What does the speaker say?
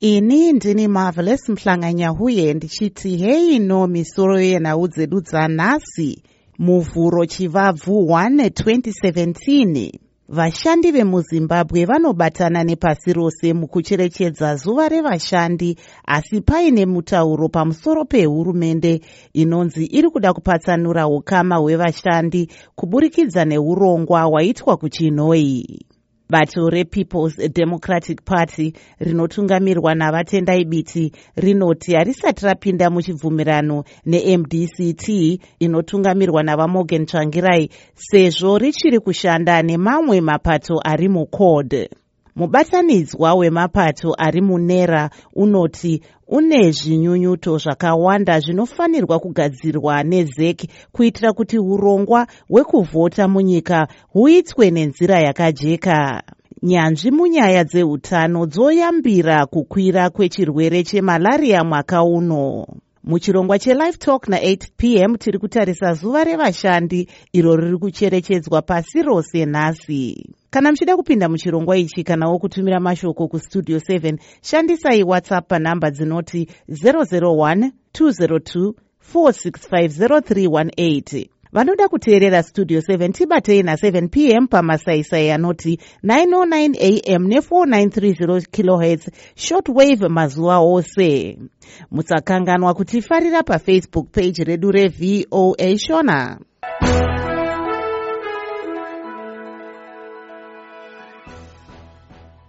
Ini ndini Marvelous Mhlanganyahuye ndichiti hei no misoro yenhau dzedu dzanhasi. Muvhuro chivabvu 1 2017. Vashandi vemuZimbabwe vanobatana nepasi rose mukucherechedza zuva revashandi, asi paine mutauro pamusoro pehurumende inonzi iri kuda kupatsanura ukama hwevashandi kuburikidza neurongwa hwaitwa kuChinhoyi. Bato rePeople's Democratic Party rinotungamirwa navatendai biti rinoti harisati rapinda muchibvumirano neMDCT inotungamirwa navaMorgan Tsvangirai sezvo richiri kushanda nemamwe mapato ari muCORD. Mubatanidzwa wemapato ari munera unoti une zvinyunyuto zvakawanda zvinofanirwa kugadzirwa neZEC kuitira kuti urongwa hwekuvhota munyika huitwe nenzira yakajeka. Nyanzvi munyaya dzeutano dzoyambira kukwira kwechirwere chemalaria mwaka uno. Muchirongwa cheLive Talk na8 p.m. tiri kutarisa zuva revashandi iro riri kucherechedzwa pasi rose nhasi. Kana muchida kupinda muchirongwa ichi kanawo kutumira mashoko kustudio 7, shandisai WhatsApp panhamba dzinoti 001 202 4650318. Vanoda kuteerera Studio 7 tibatei na7 p.m. pamasaisai anoti 909 am ne4930 kHz shortwave mazuva ose. Musakanganwa kutifarira paFacebook page redu reVOA Shona.